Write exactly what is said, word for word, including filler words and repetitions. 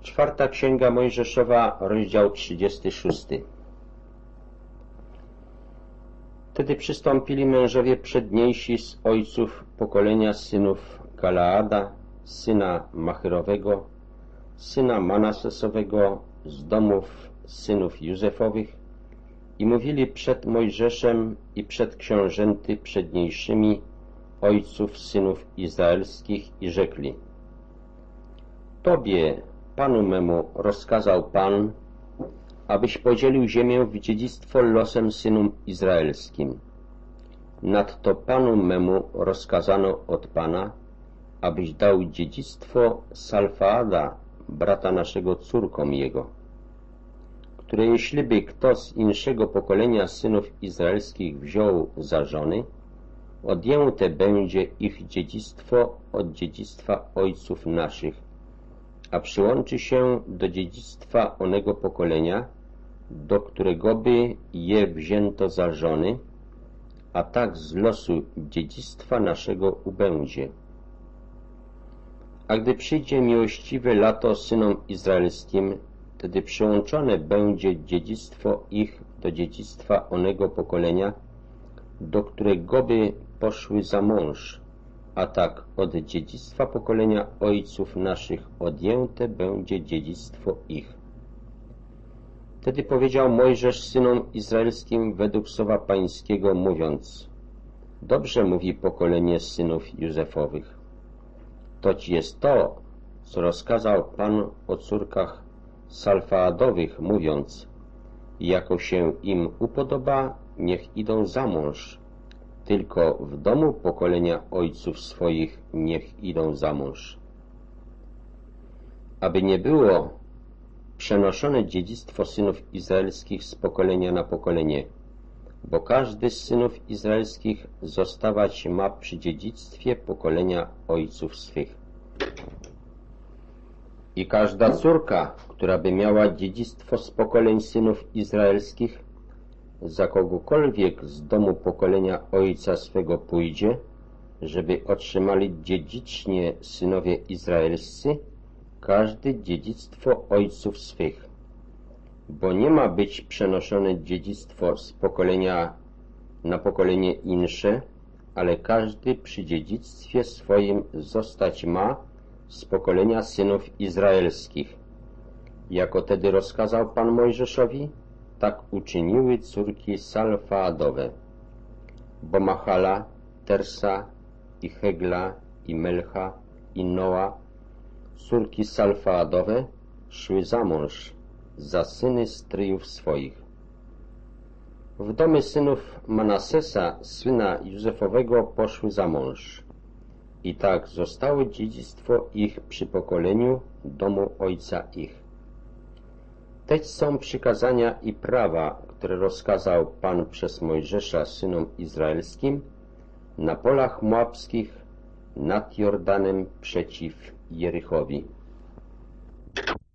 Czwarta Księga Mojżeszowa, rozdział trzydziesty szósty. Wtedy przystąpili mężowie przedniejsi z ojców pokolenia synów Galaada, syna Machyrowego, syna Manasesowego, z domów synów Józefowych, i mówili przed Mojżeszem i przed książęty przedniejszymi ojców synów izraelskich i rzekli: Tobie, Panu memu, rozkazał Pan, abyś podzielił ziemię w dziedzictwo losem synom izraelskim. Nadto Panu memu rozkazano od Pana, abyś dał dziedzictwo Salfaada, brata naszego, córkom jego, które jeśliby kto z inszego pokolenia synów izraelskich wziął za żony, odjęte będzie ich dziedzictwo od dziedzictwa ojców naszych, a przyłączy się do dziedzictwa onego pokolenia, do którego by je wzięto za żony, a tak z losu dziedzictwa naszego ubędzie. A gdy przyjdzie miłościwe lato synom izraelskim, wtedy przyłączone będzie dziedzictwo ich do dziedzictwa onego pokolenia, do którego by poszły za mąż, a tak od dziedzictwa pokolenia ojców naszych odjęte będzie dziedzictwo ich. Wtedy powiedział Mojżesz synom izraelskim według słowa Pańskiego, mówiąc: Dobrze mówi pokolenie synów Józefowych. Toć jest to, co rozkazał Pan o córkach Salfaadowych, mówiąc: Jako się im upodoba, niech idą za mąż, tylko w domu pokolenia ojców swoich niech idą za mąż. Aby nie było przenoszone dziedzictwo synów izraelskich z pokolenia na pokolenie, bo każdy z synów izraelskich zostawać ma przy dziedzictwie pokolenia ojców swych. I każda córka, która by miała dziedzictwo z pokoleń synów izraelskich, za kogokolwiek z domu pokolenia ojca swego pójdzie, żeby otrzymali dziedzicznie synowie izraelscy, każdy dziedzictwo ojców swych. Bo nie ma być przenoszone dziedzictwo z pokolenia na pokolenie insze, ale każdy przy dziedzictwie swoim zostać ma z pokolenia synów izraelskich. Jako tedy rozkazał Pan Mojżeszowi, tak uczyniły córki Salfaadowe, bo Machala, Tersa i Hegla i Melcha i Noa, córki Salfaadowe, szły za mąż za syny stryjów swoich. W domy synów Manasesa, syna Józefowego, poszły za mąż. I tak zostało dziedzictwo ich przy pokoleniu domu ojca ich. Teś są przykazania i prawa, które rozkazał Pan przez Mojżesza synom izraelskim na polach moabskich nad Jordanem przeciw Jerichowi.